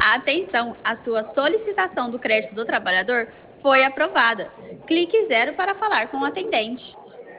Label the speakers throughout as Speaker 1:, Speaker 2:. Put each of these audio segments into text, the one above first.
Speaker 1: Atenção, a sua solicitação do crédito do trabalhador foi aprovada. Clique 0 para falar com o atendente.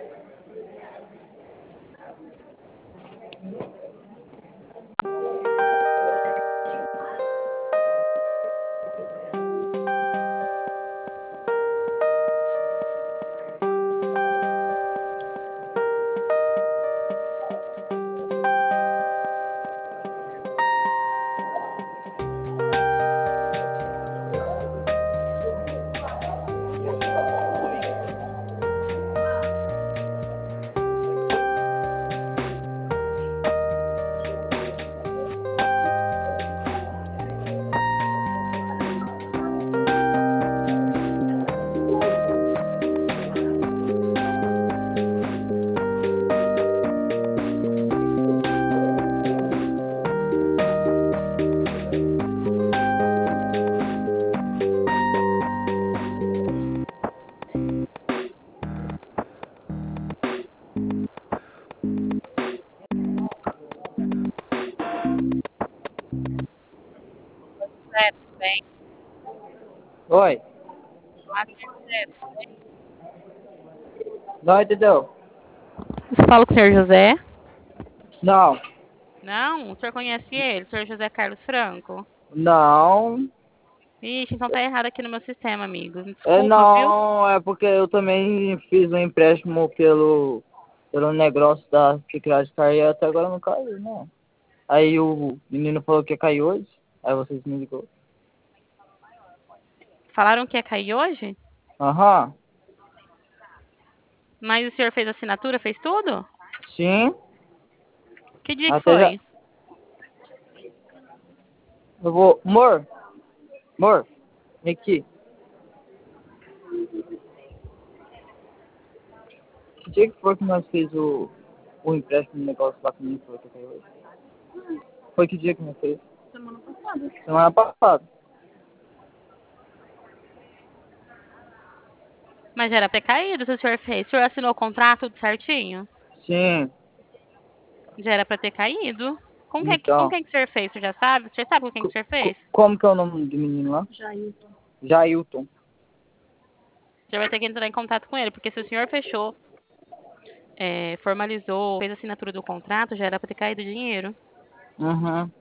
Speaker 2: Tudo bem?
Speaker 3: Oi.
Speaker 2: Olá, senhor José.
Speaker 3: Não entendeu?
Speaker 2: Você fala com o senhor José?
Speaker 3: Não.
Speaker 2: Não? O senhor conhece ele? O senhor José Carlos Franco?
Speaker 3: Não.
Speaker 2: Ixi, então tá errado aqui no meu sistema, amigo.
Speaker 3: É
Speaker 2: Desculpa, viu?
Speaker 3: não, é porque eu também fiz um empréstimo pelo negócio da Crédito Card e até agora não caiu, não. Aí o menino falou que ia cair hoje, aí vocês me ligou.
Speaker 2: Falaram que ia cair hoje?
Speaker 3: Aham.
Speaker 2: Mas o senhor fez assinatura, fez tudo?
Speaker 3: Sim.
Speaker 2: Que dia que
Speaker 3: Até já.
Speaker 2: foi?
Speaker 3: Eu vou. Amor, vem aqui. Que dia que foi que nós fez o empréstimo do negócio lá que o menino falou que ia cair hoje? Foi que dia que nós fez?
Speaker 1: Semana passada.
Speaker 3: Semana passada.
Speaker 2: Mas já era pra ter caído se o senhor fez. O senhor assinou o contrato tudo certinho?
Speaker 3: Sim.
Speaker 2: Já era pra ter caído. Com
Speaker 3: Então.
Speaker 2: quem que o senhor fez? O senhor já sabe? O senhor sabe com quem que o senhor fez?
Speaker 3: Como que é o nome do menino lá?
Speaker 1: Jailton.
Speaker 3: Jailton.
Speaker 2: O senhor vai ter que entrar em contato com ele, porque se o senhor fechou, formalizou, fez a assinatura do contrato, já era pra ter caído o dinheiro.
Speaker 3: Uhum.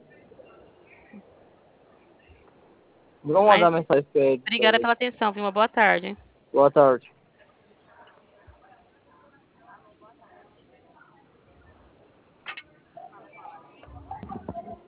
Speaker 3: Vamos
Speaker 2: Mas
Speaker 3: mandar mensagem pra ele.
Speaker 2: obrigada pela atenção, viu? Uma boa tarde.
Speaker 3: Boa tarde.